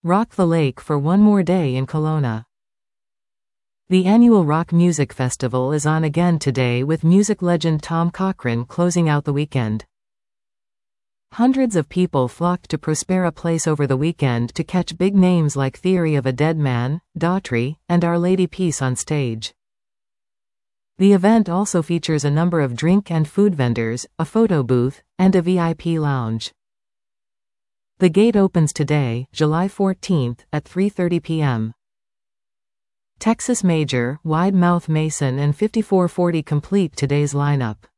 Rock the Lake for one more day in Kelowna. The annual Rock Music Festival is on again today with music legend Tom Cochrane closing out the weekend. Hundreds of people flocked to Prospera Place over the weekend to catch big names like Theory of a Dead Man, Daughtry, and Our Lady Peace on stage. The event also features a number of drink and food vendors, a photo booth, and a VIP lounge. The gate opens today, July 14th, at 3:30 p.m. Texas Major, Wide Mouth Mason and 5440 complete today's lineup.